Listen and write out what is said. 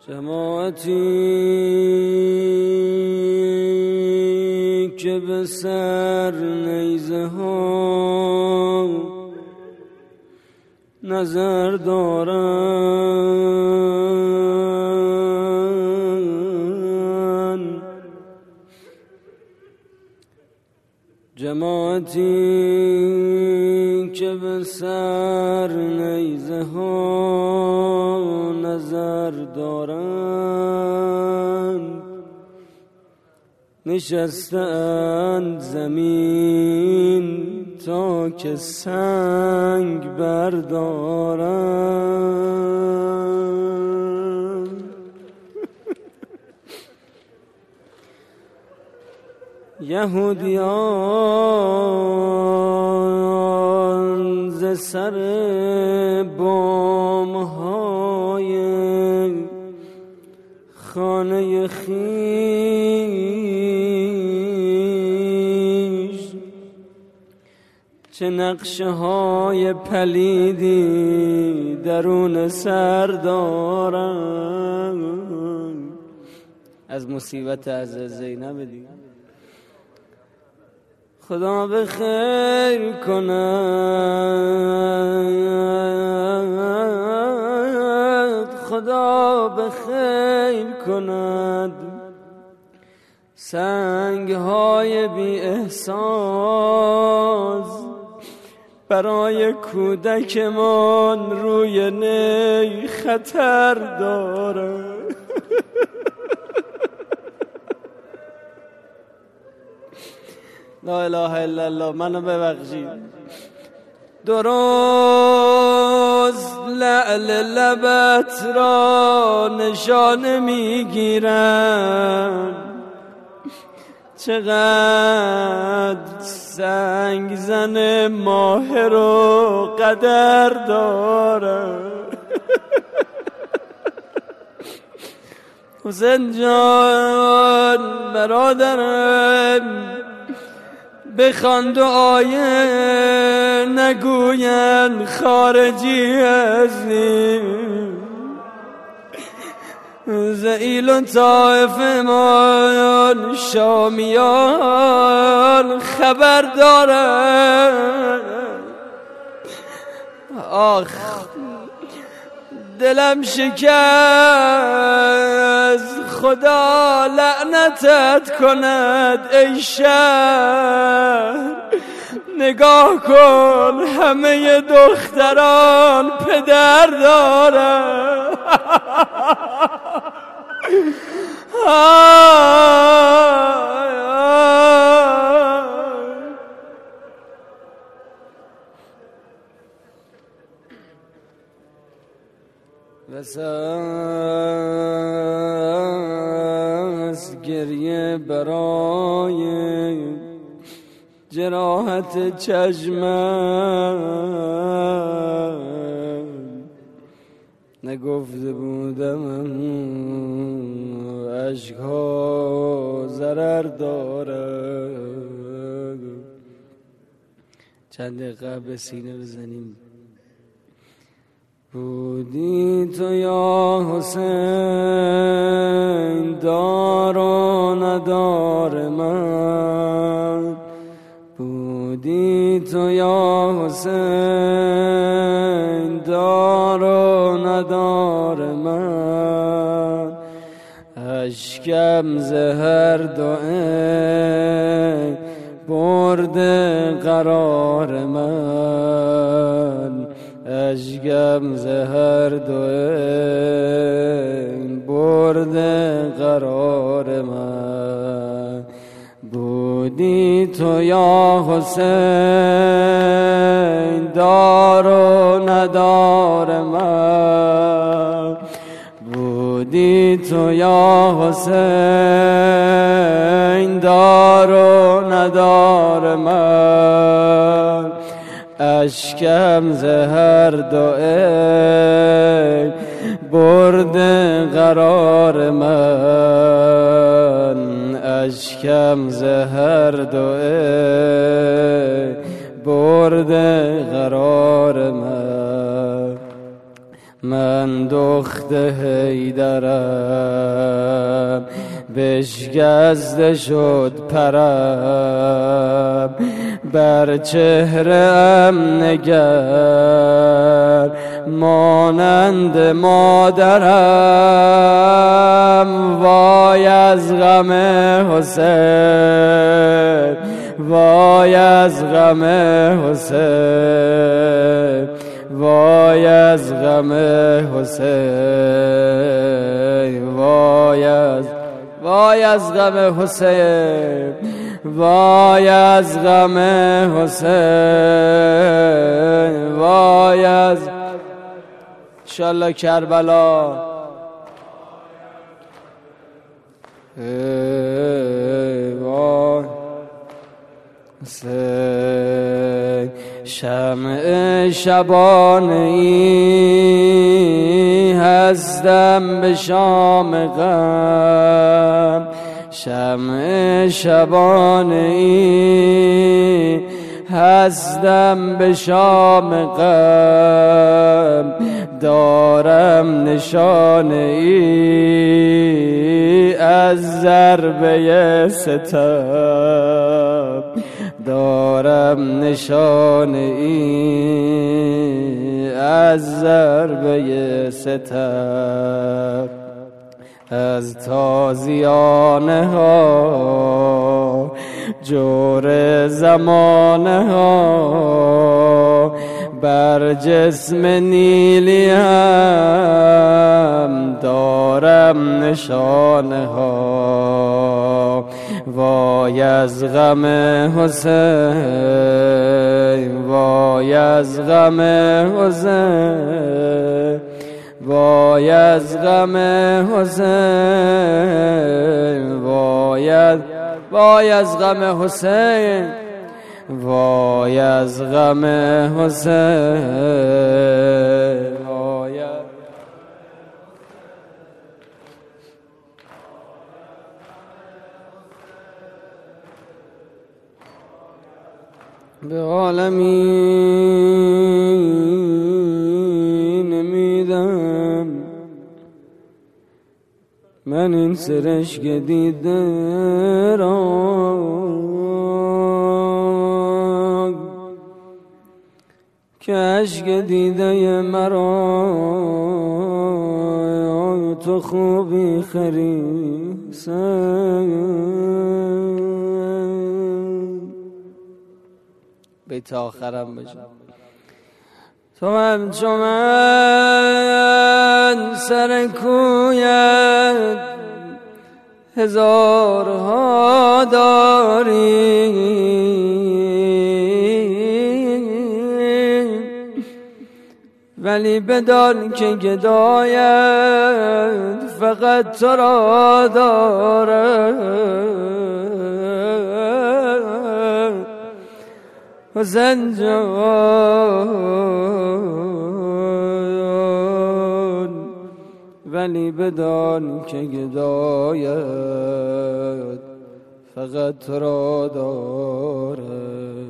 جماعتی که به سر نیزه ها نظر دارن، جماعتی که به سر نیزه ها نظر دارن، نشستند زمین تا که سنگ بردارن. یهودیان ز سر بام‌های خانه خویش چه نقشه های پلیدی درون سر دارن. از مصیبت از زینب دیگه خدا به خیر کند، خدا به خیر کند سنگ های بی احساس برای کودکمان روی نی خطر داره. لا اله الا الله، منو ببخشید. درست لعل لبت را نشانه میگیرن، چقدر سنگ زن ماهر و قدر داره. حسین جان برادرم بخوان دعای نگوین خارجی هستیم، زئیل و طائفمان شامیان خبر دارن. آخ دلم شکست، خدا لعنتت کند ای شهر. نگاه کن همه دختران پدر دارن. بس گریه برای جراحت چشمم، نگفته بودم عشقها ضرر داره. چند دقیقه به سینه بزنیم. بودی تو یا حسین دار و ندار من، بودی تو یا حسین دار و ندار من. اشکم زهر دعای برد قرار من، اشکم زهر دوئن برد قرار من. بودی تو یا حسین دار و ندار من، بودی تو یا حسین دار و ندار من. اشکم زهر دوئن برد قرار من، اشکم زهر دوئن برد قرار من. من دخت حیدرم بشکسته شد پرم بر چهره‌ام نگر مانند مادرم وای از غم حسین وای از غم حسین وای از غم حسین وای از غم حسین وای از غم حسین وای از انشالله کربلا وای حسین شمع شبانه‌ای هستم به شام غم شمع شبانه‌ای هستم به شام غم دارم نشانه‌ای از ضربه ستم دارم نشانه‌ای از ضربه ستم از تازیانه ها جور زمانه ها بر جسم نیلیم دارم نشانه ها وای از غم حسین وای از غم حسین وای از غم حسین وای از غم حسین وای از غم حسین وای به عالمین میدم من این سرشک دیده را که عشق دیده مرا تو خوبی خریسن بیت آخرم بشه تو همچو من سر کویت هزارها داری ولی بدان که گدایت فقط تو را دارد حسین جان ولی بدان که گدایت فقط تو را دارد